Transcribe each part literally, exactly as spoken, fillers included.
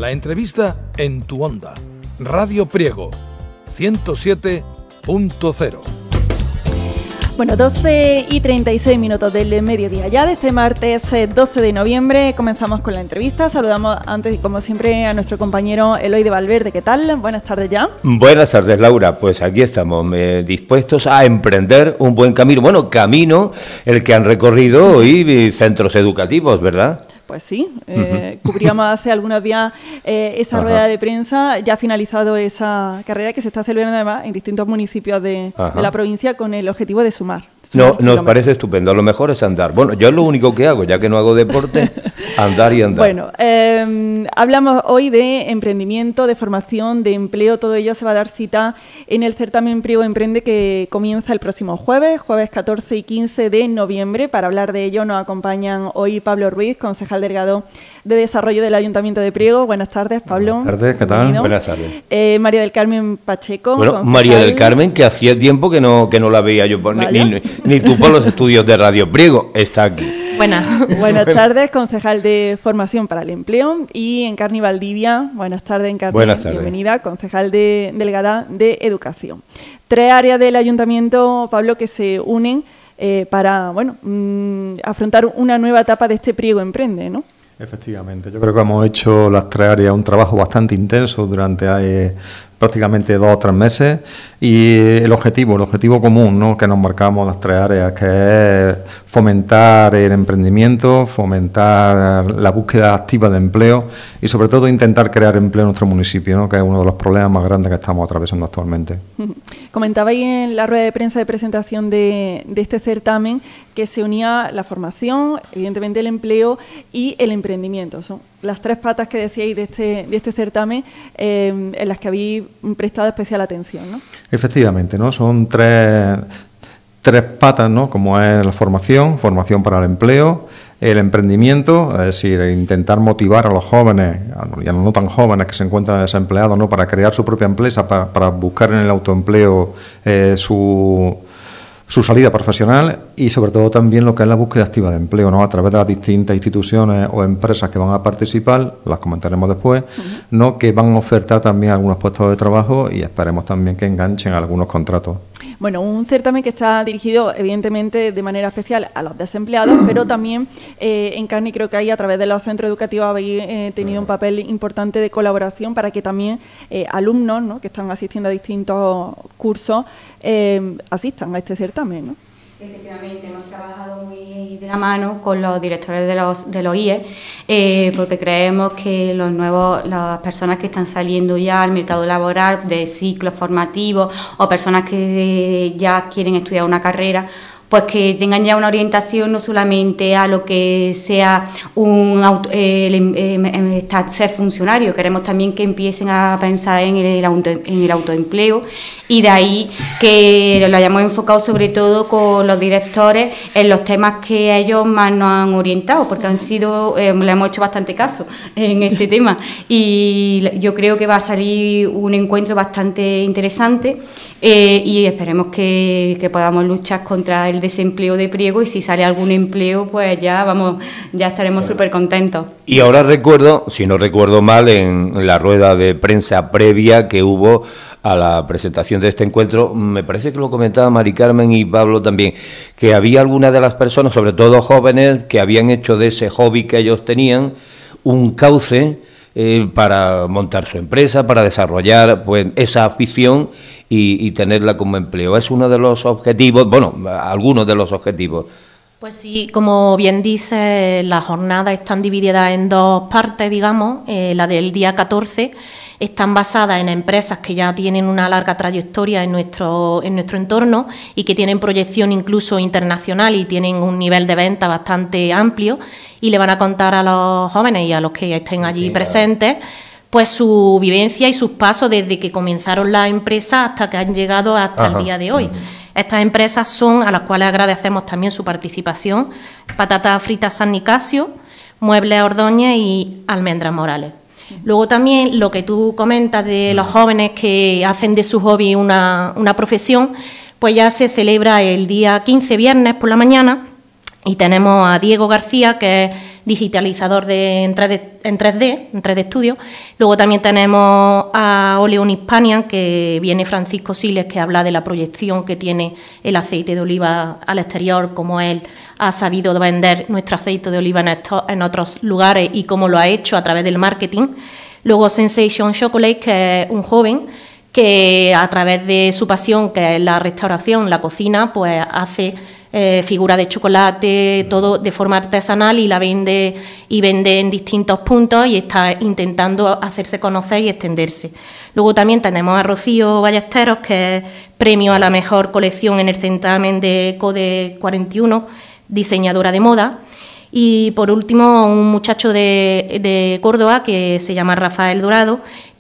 La entrevista en tu onda. Radio Priego, ciento siete punto cero. Bueno, doce y treinta y seis minutos del mediodía ya de este martes doce de noviembre. Comenzamos con la entrevista. Saludamos antes, como siempre, a nuestro compañero Eloy de Valverde. ¿Qué tal? Buenas tardes ya. Buenas tardes, Laura. Pues aquí estamos, eh, dispuestos a emprender un buen camino. Bueno, camino el que han recorrido hoy centros educativos, ¿verdad? Pues sí, eh, uh-huh. cubríamos hace algunos días eh, esa Ajá. rueda de prensa. Ya ha finalizado esa carrera que se está celebrando además en distintos municipios de, de la provincia con el objetivo de sumar. No, nos parece estupendo. Lo mejor es andar. Bueno, yo es lo único que hago, ya que no hago deporte, andar y andar. Bueno, eh, hablamos hoy de emprendimiento, de formación, de empleo. Todo ello se va a dar cita en el certamen Priego Emprende que comienza el próximo jueves, jueves catorce y quince de noviembre. Para hablar de ello nos acompañan hoy Pablo Ruiz, concejal delegado de Desarrollo del Ayuntamiento de Priego. Buenas tardes, Pablo. Buenas tardes, ¿qué tal? Bienvenido. Buenas tardes. Eh, María del Carmen Pacheco. Bueno, concejal. María del Carmen, que hacía tiempo que no que no la veía yo, por, ni, ni, ni tú por los estudios de Radio Priego, está aquí. Buenas. Buenas tardes, concejal de Formación para el Empleo. Y Encarni Valdivia. Buenas tardes, Encarni. Buenas tardes. Bienvenida, concejal de delegada de Educación. Tres áreas del Ayuntamiento, Pablo, que se unen eh, para, bueno, mmm, afrontar una nueva etapa de este Priego Emprende, ¿no? Efectivamente, yo creo que hemos hecho las tres áreas un trabajo bastante intenso durante eh, prácticamente dos o tres meses y el objetivo, el objetivo común, ¿no?, que nos marcamos las tres áreas, que es fomentar el emprendimiento, fomentar la búsqueda activa de empleo y sobre todo intentar crear empleo en nuestro municipio, ¿no?, que es uno de los problemas más grandes que estamos atravesando actualmente. Comentabais en la rueda de prensa de presentación de, de este certamen que se unía la formación, evidentemente el empleo y el emprendimiento. Son las tres patas que decíais de este, de este certamen eh, en las que habéis prestado especial atención, ¿no? Efectivamente, ¿no? Son tres, tres patas, ¿no?, como es la formación, formación para el empleo, el emprendimiento, es decir, intentar motivar a los jóvenes, y a los no tan jóvenes que se encuentran desempleados, ¿no?, para crear su propia empresa, para, para buscar en el autoempleo eh, su... su salida profesional y sobre todo también lo que es la búsqueda activa de empleo, ¿no?, a través de las distintas instituciones o empresas que van a participar, las comentaremos después, uh-huh. ¿no?, que van a ofertar también algunos puestos de trabajo y esperemos también que enganchen algunos contratos. Bueno, un certamen que está dirigido evidentemente de manera especial a los desempleados, pero también eh, en Carni creo que ahí a través de los centros educativos habéis eh, tenido un papel importante de colaboración para que también eh, alumnos, ¿no?, que están asistiendo a distintos cursos eh, asistan a este certamen, ¿no? Efectivamente, hemos trabajado muy de la mano con los directores de los, de los I E, eh, porque creemos que los nuevos, las personas que están saliendo ya al mercado laboral de ciclos formativos o personas que ya quieren estudiar una carrera, pues que tengan ya una orientación no solamente a lo que sea un auto, eh, eh, eh, ser funcionario, queremos también que empiecen a pensar en el, auto, en el autoempleo y de ahí que lo hayamos enfocado sobre todo con los directores en los temas que ellos más nos han orientado, porque han sido, eh, le hemos hecho bastante caso en este tema y yo creo que va a salir un encuentro bastante interesante eh, y esperemos que, que podamos luchar contra el desempleo de Priego y si sale algún empleo pues ya vamos ya estaremos súper contentos. Y ahora recuerdo, si no recuerdo mal, en la rueda de prensa previa que hubo a la presentación de este encuentro, me parece que lo comentaba Mari Carmen y Pablo también, que había algunas de las personas, sobre todo jóvenes, que habían hecho de ese hobby que ellos tenían un cauce eh, para montar su empresa, para desarrollar pues esa afición y, y tenerla como empleo. Es uno de los objetivos, bueno, algunos de los objetivos. Pues sí, como bien dice, las jornadas están divididas en dos partes, digamos. Eh, la del día catorce están basadas en empresas que ya tienen una larga trayectoria en nuestro, en nuestro entorno y que tienen proyección incluso internacional y tienen un nivel de venta bastante amplio y le van a contar a los jóvenes y a los que estén allí sí, presentes pues su vivencia y sus pasos desde que comenzaron la empresa hasta que han llegado hasta Ajá. el día de hoy. Uh-huh. Estas empresas son, a las cuales agradecemos también su participación, Patatas Fritas San Nicasio, Muebles Ordóñez y Almendras Morales. Luego también lo que tú comentas de los jóvenes que hacen de su hobby una, una profesión, pues ya se celebra el día quince, viernes por la mañana, y tenemos a Diego García, que es digitalizador de, en, tres D, en tres D, en tres D Studio. Luego también tenemos a Oleon Hispania, que viene Francisco Siles, que habla de la proyección que tiene el aceite de oliva al exterior, cómo él ha sabido vender nuestro aceite de oliva en, estos, en otros lugares y cómo lo ha hecho a través del marketing. Luego Sensation Chocolate, que es un joven que a través de su pasión, que es la restauración, la cocina, pues hace eh, figuras de chocolate, todo de forma artesanal y la vende y vende en distintos puntos y está intentando hacerse conocer y extenderse. Luego también tenemos a Rocío Ballesteros, que es premio a la mejor colección en el certamen de Code cuarenta y uno, diseñadora de moda. Y por último, un muchacho de, de Córdoba que se llama Rafael Dorado,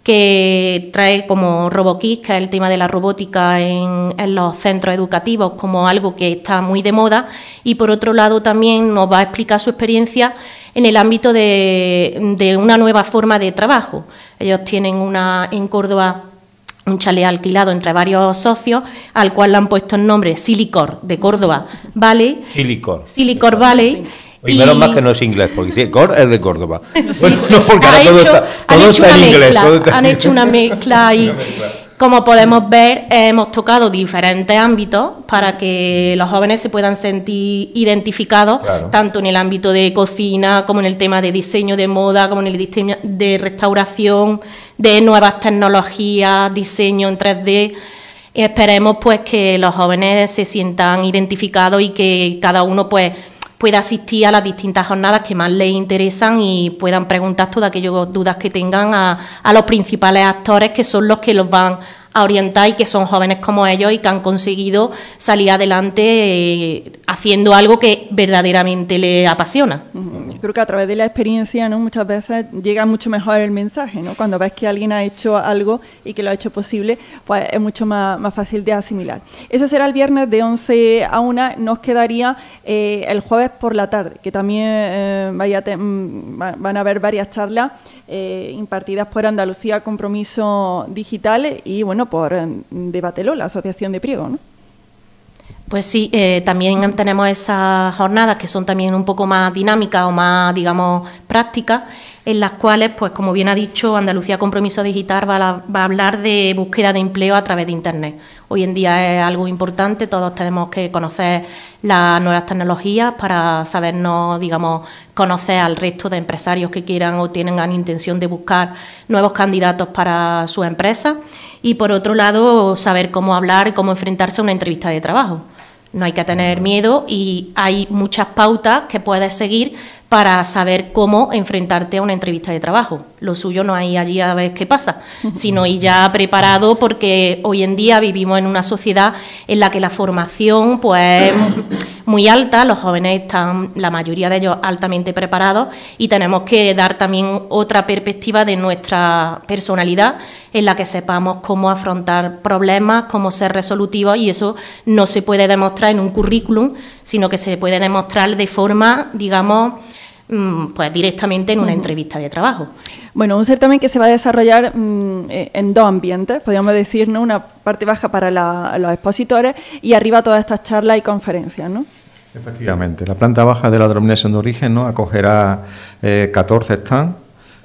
que trae como RoboKids, que es el tema de la robótica en, en los centros educativos, como algo que está muy de moda, y por otro lado también nos va a explicar su experiencia en el ámbito de, de una nueva forma de trabajo. Ellos tienen una en Córdoba un chalet alquilado entre varios socios, al cual le han puesto el nombre Silicor de Córdoba Valley. Silicor. Silicor Valley. Y menos más que no es inglés, porque si Cor es de Córdoba. Sí. Bueno, no, porque ha ahora todo hecho, está, han todo hecho está una en inglés. mezcla, Todo está han en hecho una mezcla y, como podemos ver, hemos tocado diferentes ámbitos para que los jóvenes se puedan sentir identificados, claro, tanto en el ámbito de cocina, como en el tema de diseño de moda, como en el diseño de restauración, de nuevas tecnologías, diseño en tres D. Y esperemos pues que los jóvenes se sientan identificados y que cada uno pues pueda asistir a las distintas jornadas que más les interesan y puedan preguntar todas aquellas dudas que tengan a, a los principales actores, que son los que los van a orientar y que son jóvenes como ellos y que han conseguido salir adelante eh, haciendo algo que verdaderamente les apasiona. Yo creo que a través de la experiencia, ¿no?, muchas veces llega mucho mejor el mensaje, ¿no? Cuando ves que alguien ha hecho algo y que lo ha hecho posible, pues es mucho más, más fácil de asimilar. Eso será el viernes de once a una. Nos quedaría eh, el jueves por la tarde, que también eh, vaya te, van a haber varias charlas eh, impartidas por Andalucía Compromiso Digital y, bueno, por eh, Debatelo, la Asociación de Priego, ¿no? Pues sí, eh, también tenemos esas jornadas que son también un poco más dinámicas o más, digamos, prácticas, en las cuales, pues como bien ha dicho, Andalucía Compromiso Digital va a, va a hablar de búsqueda de empleo a través de Internet. Hoy en día es algo importante, todos tenemos que conocer las nuevas tecnologías para sabernos, digamos, conocer al resto de empresarios que quieran o tengan intención de buscar nuevos candidatos para sus empresas. Y por otro lado, saber cómo hablar y cómo enfrentarse a una entrevista de trabajo. No hay que tener miedo y hay muchas pautas que puedes seguir para saber cómo enfrentarte a una entrevista de trabajo. Lo suyo no hay allí a ver qué pasa, sino ir ya preparado, porque hoy en día vivimos en una sociedad en la que la formación pues es muy alta, los jóvenes están, la mayoría de ellos, altamente preparados y tenemos que dar también otra perspectiva de nuestra personalidad en la que sepamos cómo afrontar problemas, cómo ser resolutivos, y eso no se puede demostrar en un currículum, sino que se puede demostrar de forma, digamos, pues directamente en una entrevista de trabajo. Bueno, un certamen que se va a desarrollar mmm, en dos ambientes, podríamos decir, ¿no? Una parte baja para la, los expositores y arriba todas estas charlas y conferencias, ¿no? Efectivamente, la planta baja de la denominación de origen, ¿no?, acogerá eh, catorce stands,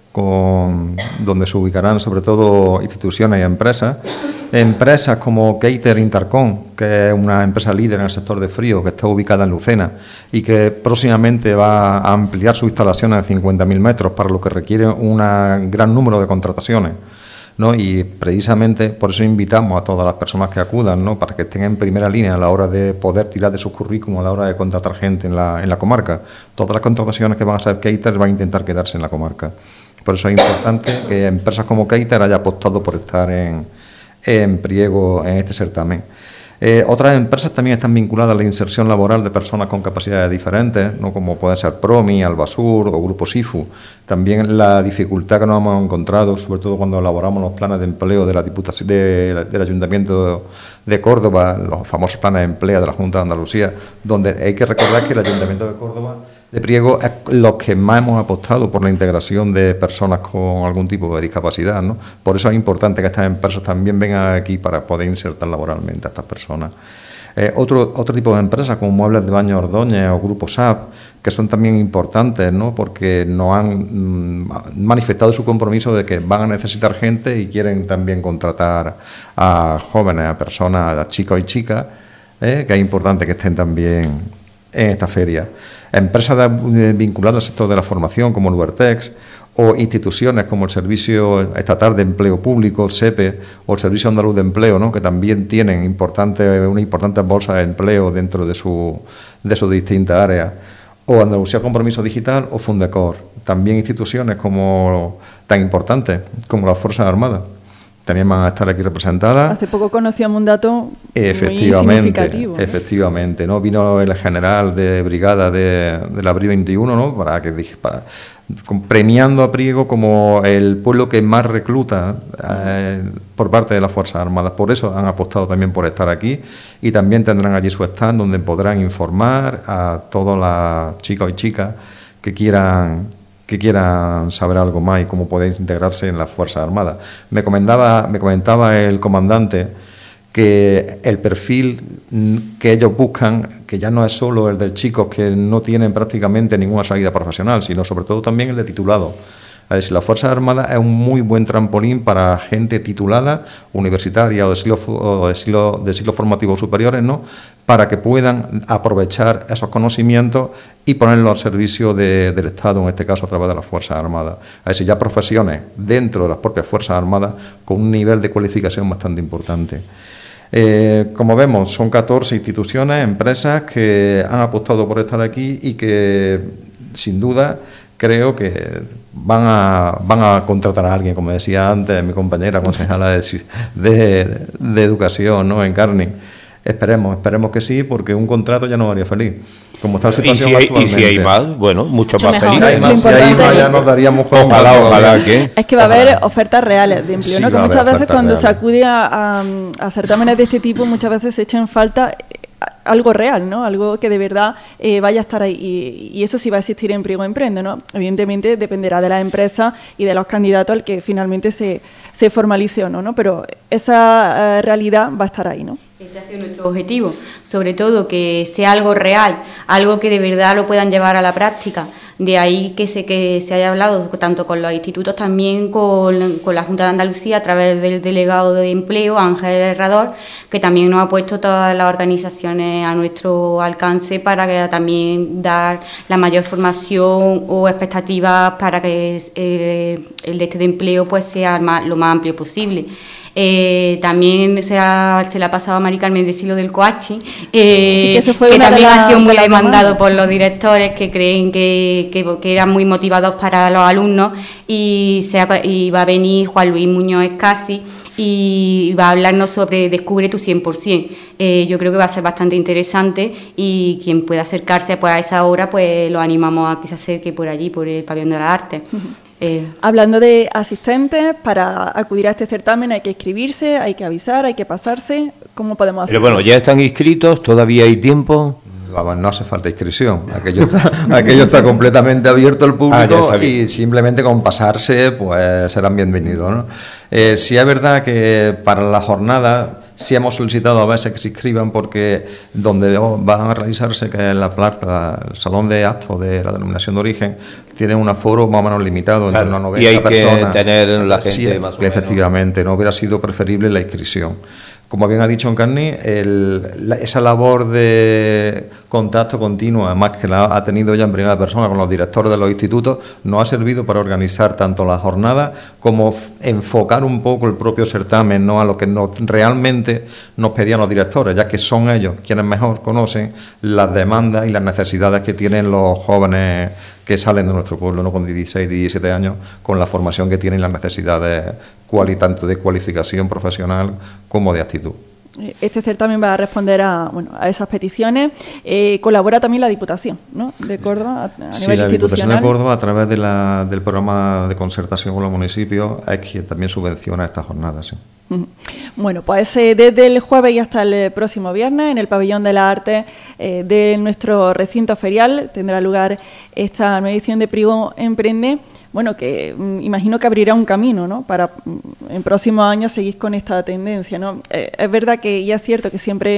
con, donde se ubicarán sobre todo instituciones y empresas. Empresas como Cater Intercom, que es una empresa líder en el sector de frío, que está ubicada en Lucena y que próximamente va a ampliar sus instalaciones a cincuenta mil metros, para lo que requiere un gran número de contrataciones, ¿no? Y precisamente por eso invitamos a todas las personas que acudan, ¿no?, para que estén en primera línea a la hora de poder tirar de sus currículum, a la hora de contratar gente en la, en la comarca. Todas las contrataciones que van a hacer Cater van a intentar quedarse en la comarca. Por eso es importante que empresas como Cater haya apostado por estar en, en Priego en este certamen. Eh, otras empresas también están vinculadas a la inserción laboral de personas con capacidades diferentes, ¿no?, como pueden ser Promi, Albasur o Grupo SIFU. También la dificultad que nos hemos encontrado, sobre todo cuando elaboramos los planes de empleo de la Diputación, de, del Ayuntamiento de Córdoba, los famosos planes de empleo de la Junta de Andalucía, donde hay que recordar que el Ayuntamiento de Córdoba de Priego es los que más hemos apostado por la integración de personas con algún tipo de discapacidad, ¿no? Por eso es importante que estas empresas también vengan aquí para poder insertar laboralmente a estas personas. Eh, otro, otro tipo de empresas, como Muebles de Baño Ordóñez o Grupo S A P, que son también importantes, ¿no? Porque nos han mm, manifestado su compromiso de que van a necesitar gente y quieren también contratar a jóvenes, a personas, a chicos y chicas, ¿eh? Que es importante que estén también en esta feria. Empresas de, vinculadas al sector de la formación, como el Ubertex, o instituciones como el Servicio Estatal de Empleo Público, el S E P E, o el Servicio Andaluz de Empleo, ¿no? Que también tienen importantes, una importante bolsa de empleo dentro de, su, de sus distintas áreas, o Andalucía Compromiso Digital o Fundecor. También instituciones como tan importantes como las Fuerzas Armadas también van a estar aquí representadas. Hace poco conocíamos un dato efectivamente, muy significativo, ¿no? Efectivamente, ¿no? Vino el general de brigada de, de la Brigada veintiuno, ¿no? Para que para, premiando a Priego como el pueblo que más recluta eh, por parte de las Fuerzas Armadas. Por eso han apostado también por estar aquí, y también tendrán allí su stand donde podrán informar a todas las chicas y chicas que quieran que quieran saber algo más y cómo podéis integrarse en las Fuerzas Armadas. Me comentaba, me comentaba el comandante que el perfil que ellos buscan, que ya no es solo el de chicos que no tienen prácticamente ninguna salida profesional, sino sobre todo también el de titulado. Es decir, las Fuerzas Armadas es un muy buen trampolín para gente titulada, universitaria o de ciclos o de ciclo, de ciclo formativos superiores, ¿no? Para que puedan aprovechar esos conocimientos y ponerlos al servicio de, del Estado, en este caso a través de las Fuerzas Armadas. Es decir, ya profesiones dentro de las propias Fuerzas Armadas con un nivel de cualificación bastante importante. Eh, como vemos, son catorce instituciones, empresas que han apostado por estar aquí y que, sin duda, creo que van a van a contratar a alguien, como decía antes mi compañera concejala de, de, de Educación, ¿no? En Carni. Esperemos, esperemos que sí, porque un contrato ya nos haría feliz. Como está la situación ¿Y si hay, actualmente. Y si hay más, bueno, mucho, mucho más feliz. Si hay más, si hay más ya nos daríamos con ojalá, ojalá que. Es que va a haber ofertas reales de empleo, Sí, ¿no? Que va a muchas haber veces cuando ofertas se acude a, a, a certámenes de este tipo, muchas veces se echa en falta algo real, ¿no? Algo que de verdad eh, vaya a estar ahí. Y, y eso sí va a existir en Priego Emprende, ¿no? Evidentemente dependerá de la empresa y de los candidatos al que finalmente se, se formalice o no, ¿no? Pero esa eh, realidad va a estar ahí, ¿no? Ese ha sido nuestro objetivo, sobre todo que sea algo real, algo que de verdad lo puedan llevar a la práctica. De ahí que se, que se haya hablado tanto con los institutos, también con, con la Junta de Andalucía a través del delegado de empleo, Ángel Herrador, que también nos ha puesto todas las organizaciones a nuestro alcance para que también dar la mayor formación o expectativas para que eh, el de este de empleo pues sea más, lo más amplio posible. Eh, también se, ha, se le ha pasado a Mari Carmen decirlo del coachi, eh, sí, que, eso fue que también la, ha sido muy de demandado por los directores que creen que, que, que eran muy motivados para los alumnos, y, se ha, y va a venir Juan Luis Muñoz Escasi y va a hablarnos sobre Descubre tu cien por ciento. Eh, yo creo que va a ser bastante interesante, y quien pueda acercarse pues, a esa hora, pues lo animamos a que se acerque por allí, por el Pabellón de la Arte. Uh-huh. Eh. Hablando de asistentes, para acudir a este certamen hay que inscribirse, hay que avisar, hay que pasarse. ¿Cómo podemos hacer? Pero bueno, ya están inscritos, todavía hay tiempo. Vamos, no hace falta inscripción, aquello está, aquello está completamente abierto al público, ah, y simplemente con pasarse pues serán bienvenidos, ¿no? Eh, sí es verdad que para la jornada sí hemos solicitado a veces que se inscriban, porque donde van a realizarse, que es la plaza, el salón de actos de la denominación de origen, tiene un aforo más o menos limitado, claro, entre unas noventa y hay personas. Que tener la gente sí, más o menos. Efectivamente, no hubiera sido preferible la inscripción. Como bien ha dicho Encarni, el, la, esa labor de contacto continuo, además que la ha tenido ya en primera persona con los directores de los institutos, nos ha servido para organizar tanto la jornada como enfocar un poco el propio certamen, ¿no?, a lo que nos, realmente nos pedían los directores, ya que son ellos quienes mejor conocen las demandas y las necesidades que tienen los jóvenes que salen de nuestro pueblo, ¿no?, con dieciséis, diecisiete años, con la formación que tienen y las necesidades cuali, tanto de cualificación profesional como de actitud. Este certamen va a responder a, bueno, a esas peticiones. Eh, colabora también la Diputación, ¿no?, de Córdoba, a, a nivel sí, la institucional. Diputación de Córdoba, a través de la, del programa de concertación con los municipios, es quien también subvenciona estas jornadas. Sí. Bueno, pues eh, desde el jueves y hasta el próximo viernes, en el Pabellón de la Arte eh, de nuestro recinto ferial, tendrá lugar esta nueva edición de Priego Emprende. Bueno, que mm, imagino que abrirá un camino, ¿no?, para mm, en próximos años seguir con esta tendencia, ¿no? Eh, es verdad que, y es cierto que siempre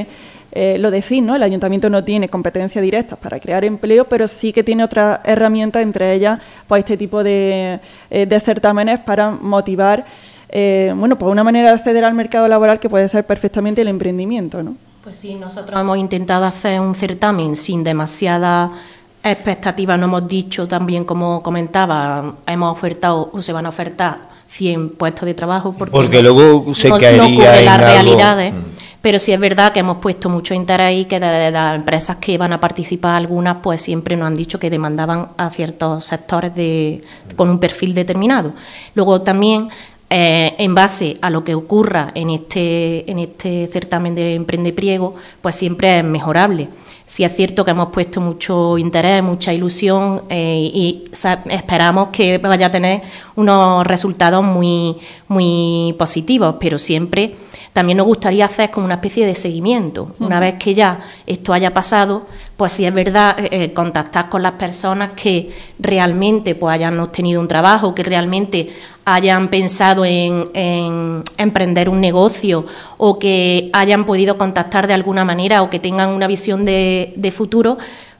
eh, lo decís, ¿no? El ayuntamiento no tiene competencias directas para crear empleo, pero sí que tiene otras herramientas, entre ellas pues este tipo de, eh, de certámenes para motivar, eh, bueno, pues una manera de acceder al mercado laboral que puede ser perfectamente el emprendimiento, ¿no? Pues sí, nosotros hemos intentado hacer un certamen sin demasiada expectativas, no hemos dicho también, como comentaba, hemos ofertado o se van a ofertar cien puestos de trabajo porque, porque no, luego se no, caería no cubre en las algo. realidades, mm. pero sí es verdad que hemos puesto mucho interés y que de, de las empresas que van a participar, algunas pues siempre nos han dicho que demandaban a ciertos sectores de, con un perfil determinado. Luego también Eh, en base a lo que ocurra en este, en este certamen de Emprendepriego, pues siempre es mejorable. Sí es cierto que hemos puesto mucho interés, mucha ilusión eh, y esperamos que vaya a tener unos resultados muy, muy positivos, pero siempre también nos gustaría hacer como una especie de seguimiento. Uh-huh. Una vez que ya esto haya pasado, pues sí es verdad, eh, contactar con las personas que realmente pues hayan obtenido un trabajo, que realmente hayan pensado en, en emprender un negocio o que hayan podido contactar de alguna manera o que tengan una visión de, de futuro,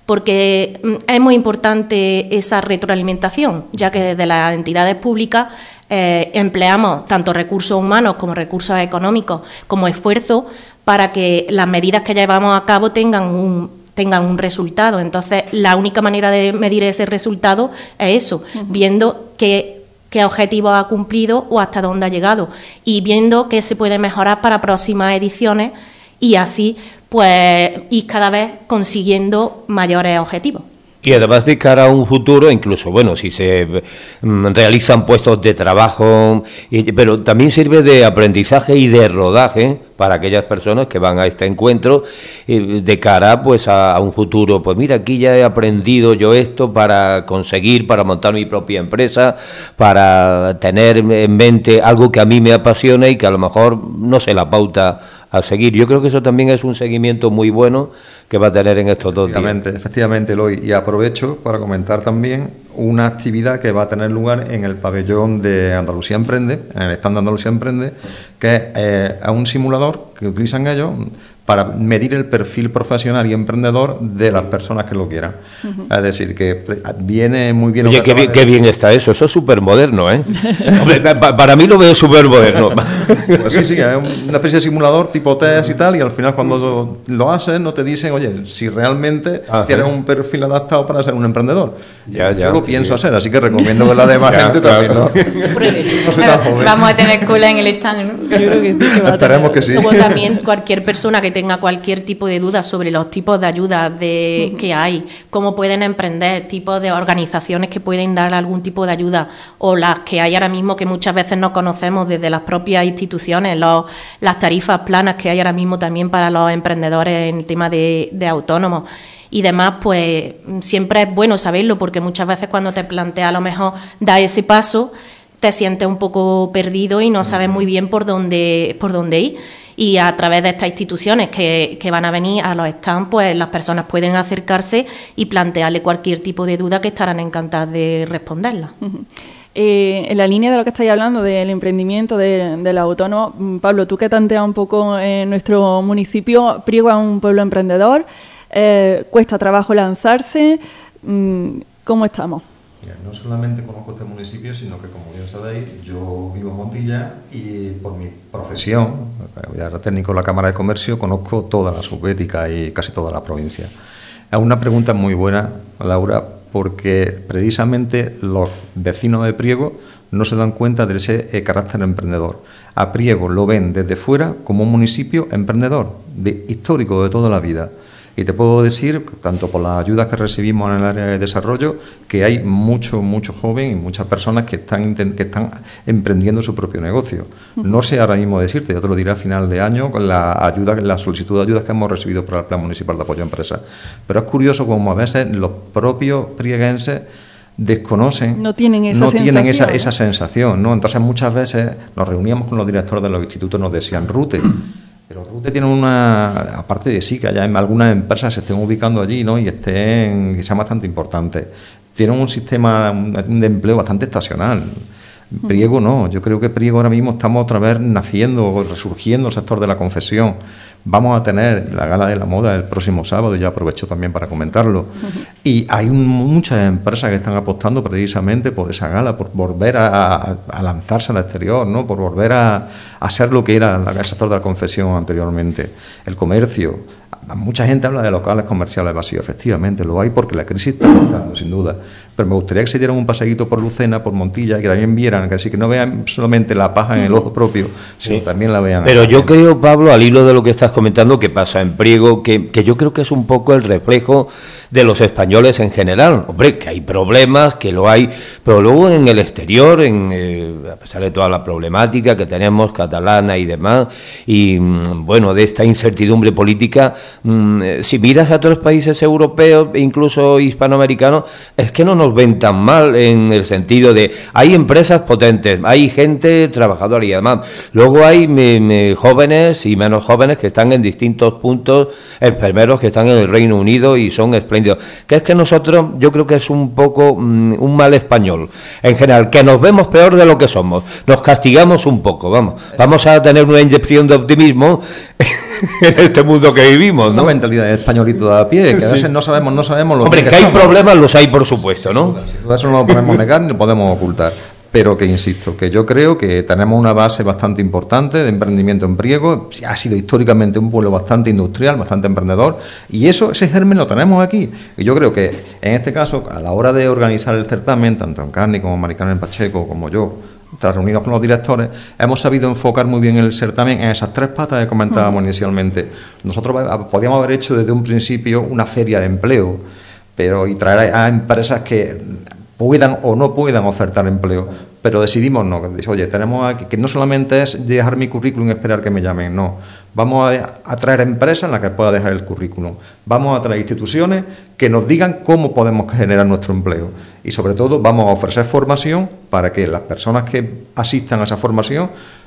porque es muy importante esa retroalimentación, ya que desde las entidades públicas eh, empleamos tanto recursos humanos como recursos económicos como esfuerzo para que las medidas que llevamos a cabo tengan un tengan un resultado. Entonces, la única manera de medir ese resultado es eso, uh-huh. viendo qué, qué objetivos ha cumplido o hasta dónde ha llegado y viendo qué se puede mejorar para próximas ediciones y así pues ir cada vez consiguiendo mayores objetivos. Y además de cara a un futuro, incluso, bueno, si se mm, realizan puestos de trabajo, y, pero también sirve de aprendizaje y de rodaje para aquellas personas que van a este encuentro eh, de cara pues a, a un futuro. Pues mira, aquí ya he aprendido yo esto para conseguir, para montar mi propia empresa, para tener en mente algo que a mí me apasiona y que a lo mejor no sé la pauta a seguir. Yo creo que eso también es un seguimiento muy bueno que va a tener en estos dos días. Efectivamente, efectivamente, Eloy. Y aprovecho para comentar también una actividad que va a tener lugar en el pabellón de Andalucía Emprende, en el stand de Andalucía Emprende, que es eh, un simulador que utilizan ellos para medir el perfil profesional y emprendedor de las personas que lo quieran. Uh-huh. Es decir, que viene muy bien... Oye, qué bien, de... qué bien está eso, eso es súper moderno, ¿eh? Hombre, para mí lo veo súper moderno. Pues sí, sí, es una especie de simulador tipo test y tal, y al final cuando lo haces no te dicen, oye, si realmente Ajá. tienes un perfil adaptado para ser un emprendedor. Ya, ya, Yo lo pienso hacer, así que recomiendo que la demás ya, gente claro. también, ¿no? No soy tan joven. Vamos a tener cola en el stand, ¿no? Yo creo que sí. Que va Esperemos que sí. Luego también cualquier persona que tenga cualquier tipo de duda sobre los tipos de ayuda de, uh-huh. que hay, cómo pueden emprender, tipos de organizaciones que pueden dar algún tipo de ayuda o las que hay ahora mismo que muchas veces no conocemos desde las propias instituciones, los, las tarifas planas que hay ahora mismo también para los emprendedores en el tema de, de autónomos y demás, pues siempre es bueno saberlo porque muchas veces cuando te planteas a lo mejor dar ese paso te sientes un poco perdido y no sabes muy bien por dónde, por dónde ir. Y a través de estas instituciones que, que van a venir a los stands, pues las personas pueden acercarse y plantearle cualquier tipo de duda que estarán encantadas de responderla. Uh-huh. Eh, en la línea de lo que estáis hablando, del emprendimiento, de, de los autónomos, Pablo, tú que tanteas un poco en nuestro municipio, Priego es un pueblo emprendedor, eh, cuesta trabajo lanzarse, ¿cómo estamos? Mira, no solamente conozco este municipio, sino que, como bien sabéis, yo vivo en Montilla y por mi profesión, ya era técnico de la Cámara de Comercio, conozco toda la subbética y casi toda la provincia. Es una pregunta muy buena, Laura, porque precisamente los vecinos de Priego no se dan cuenta de ese eh, carácter emprendedor. A Priego lo ven desde fuera como un municipio emprendedor, de, histórico de toda la vida. Y te puedo decir, tanto por las ayudas que recibimos en el área de desarrollo, que hay mucho, mucho joven y muchas personas que están que están emprendiendo su propio negocio. No sé ahora mismo decirte, yo te lo diré a final de año con la ayuda, la solicitud de ayudas que hemos recibido por el Plan Municipal de Apoyo a Empresas. Pero es curioso como a veces los propios prieguenses desconocen, no tienen esa no sensación, tienen esa, esa sensación, ¿no? Entonces muchas veces nos reuníamos con los directores de los institutos, nos decían, Rute, pero Rute tiene una, aparte de sí, que haya algunas empresas se estén ubicando allí, ¿no? Y estén, que sean bastante importantes. Tienen un sistema de empleo bastante estacional. Priego no, yo creo que Priego ahora mismo estamos otra vez naciendo, resurgiendo el sector de la confección. Vamos a tener la Gala de la Moda el próximo sábado, ya aprovecho también para comentarlo. Uh-huh. Y hay un, muchas empresas que están apostando precisamente por esa gala, por volver a, a, a lanzarse al exterior, ¿no? Por volver a, a ser lo que era el sector de la confección anteriormente. El comercio. Mucha gente habla de locales comerciales vacíos, efectivamente lo hay porque la crisis está afectando, sin duda. Pero me gustaría que se dieran un paseíto por Lucena, por Montilla, y que también vieran, que así que no vean solamente la paja en el ojo propio, sino sí. también la vean. Pero yo creo, Pablo, al hilo de lo que estás comentando, que pasa en Priego, que, que yo creo que es un poco el reflejo de los españoles en general. Hombre, que hay problemas, que lo hay, pero luego en el exterior, en, eh, a pesar de toda la problemática que tenemos, catalana y demás, y bueno, de esta incertidumbre política, mmm, si miras a otros países europeos, incluso hispanoamericanos, es que no nos ven tan mal en el sentido de, hay empresas potentes, hay gente trabajadora y además, luego hay me, me, jóvenes y menos jóvenes que están en distintos puntos, enfermeros que están en el Reino Unido y son espléndidos. Que es que nosotros, yo creo que es un poco um, un mal español, en general, que nos vemos peor de lo que somos, nos castigamos un poco, vamos, vamos a tener una inyección de optimismo en este mundo que vivimos, ¿no? Una mentalidad de españolito de a pie, que a veces sí. no sabemos, no sabemos lo Hombre, que, que hay somos. Problemas, los hay por supuesto, ¿no? Eso no lo podemos negar ni lo podemos ocultar. Pero que insisto, que yo creo que tenemos una base bastante importante de emprendimiento en Priego, ha sido históricamente un pueblo bastante industrial, bastante emprendedor, y eso, ese germen lo tenemos aquí. Y yo creo que en este caso, a la hora de organizar el certamen, tanto en Carni como Mari Carmen Pacheco, como yo, tras reunirnos con los directores, hemos sabido enfocar muy bien el certamen en esas tres patas que comentábamos uh-huh. inicialmente. Nosotros podíamos haber hecho desde un principio una feria de empleo, pero y traer a, a empresas que puedan o no puedan ofertar empleo, pero decidimos no, que oye, tenemos aquí, que no solamente es dejar mi currículum y esperar que me llamen, no, vamos a, a traer empresas en las que pueda dejar el currículum, vamos a traer instituciones que nos digan cómo podemos generar nuestro empleo y sobre todo vamos a ofrecer formación para que las personas que asistan a esa formación,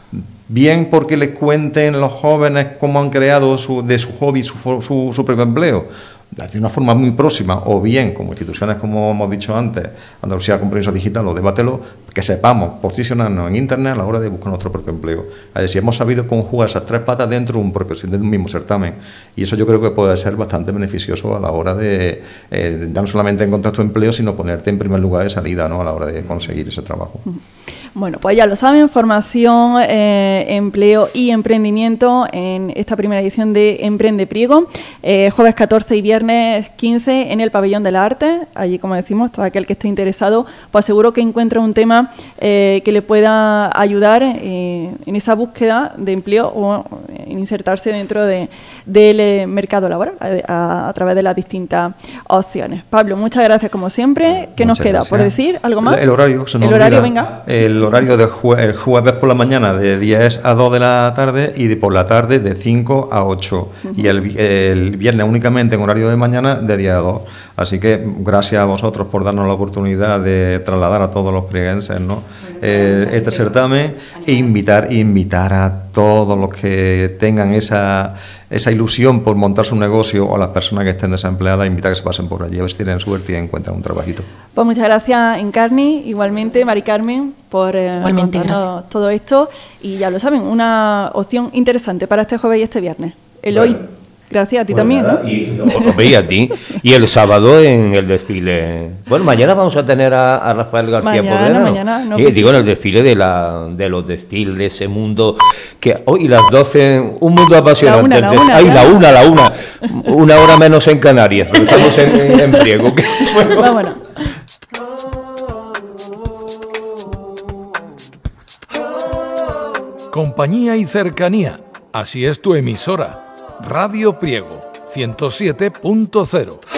bien porque les cuenten los jóvenes cómo han creado su, de su hobby su, su, su propio empleo, de una forma muy próxima, o bien como instituciones, como hemos dicho antes, Andalucía Compromiso Digital o Debátelo, que sepamos posicionarnos en Internet a la hora de buscar nuestro propio empleo. Es decir, hemos sabido conjugar esas tres patas dentro de un propio de un mismo certamen, y eso yo creo que puede ser bastante beneficioso a la hora de, eh, ya no solamente encontrar tu empleo, sino ponerte en primer lugar de salida, ¿no?, a la hora de conseguir ese trabajo. Bueno, pues ya lo saben, formación, eh, empleo y emprendimiento en esta primera edición de Emprende Priego, eh, jueves catorce y viernes quince en el Pabellón de la Arte. Allí, como decimos, todo aquel que esté interesado, pues seguro que encuentra un tema eh, que le pueda ayudar eh, en esa búsqueda de empleo o en insertarse dentro de, del eh, mercado laboral a, a, a través de las distintas opciones. Pablo, muchas gracias como siempre. ¿Qué nos queda? ¿Por decir algo más? El horario. Se nos el horario, olvida. venga. El horario de jue el jueves por la mañana de diez a dos de la tarde y de por la tarde de cinco a ocho. Uh-huh. Y el, el viernes únicamente en horario de mañana de diez a dos. Así que gracias a vosotros por darnos la oportunidad de trasladar a todos los prieguenses, ¿no?, eh, este certamen e invitar, invitar a todos los que tengan esa, esa ilusión por montarse un negocio o a las personas que estén desempleadas, invitar a que se pasen por allí, a ver si tienen suerte y encuentran un trabajito. Pues muchas gracias, Encarni, igualmente, Mari Carmen, por eh, contarnos todo esto. Y ya lo saben, una opción interesante para este jueves y este viernes. Eloy, bueno, gracias a ti, pues también, nada, ¿no? Y, no, y a ti. Y el sábado en el desfile. Bueno, mañana vamos a tener a, a Rafael García mañana, Podrera. Mañana, no, eh, digo, en el desfile de, la, de los textiles, de ese mundo que hoy, oh, las doce, un mundo apasionante. La una, la una, Ay, la una, la una. Una hora menos en Canarias, pero estamos en, en Priego. Bueno. Vámonos. Compañía y cercanía. Así es tu emisora. Radio Priego ciento siete punto cero.